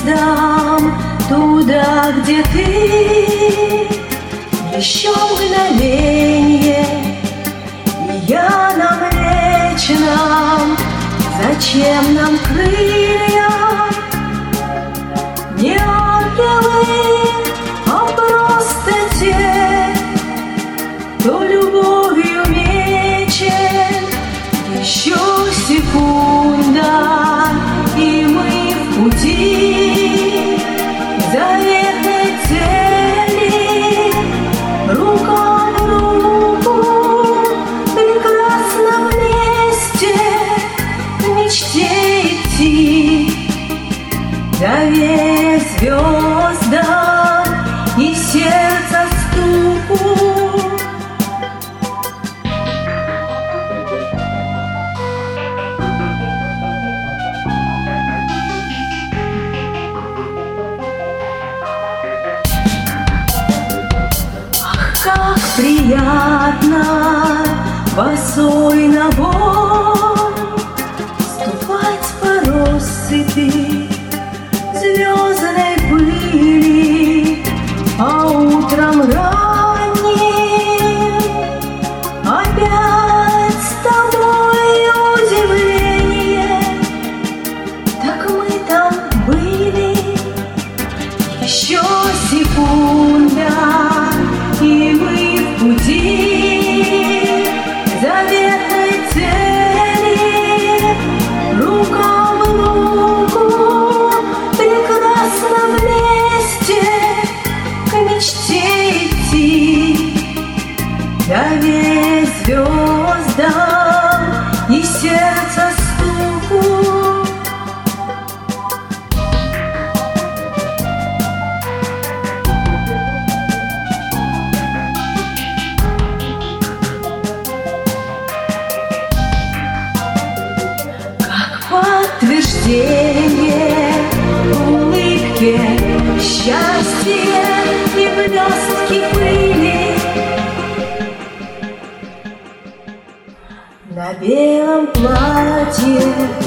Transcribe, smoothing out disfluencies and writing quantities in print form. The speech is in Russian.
звездам, туда, где ты. Еще мгновенье, и я нам. Зачем нам крылья? Не ангелы, а просто те, кто любовью мечет. Еще секунда, и мы в пути к заветной цели, рука в руку, прекрасно вместе к мечте идти, доверяя звездам и сердца стуку. Как приятно босой ногой ступать по россыпи звездной пыли, а утром ранним опять с тобой удивление. Так мы там были, еще секунда, и мы в пути к заветной цели, рука в руку, прекрасно вместе к мечте идти, доверяя звездам и сердца стуку. Подтверждение улыбки, счастье и блестки пыли на белом платье.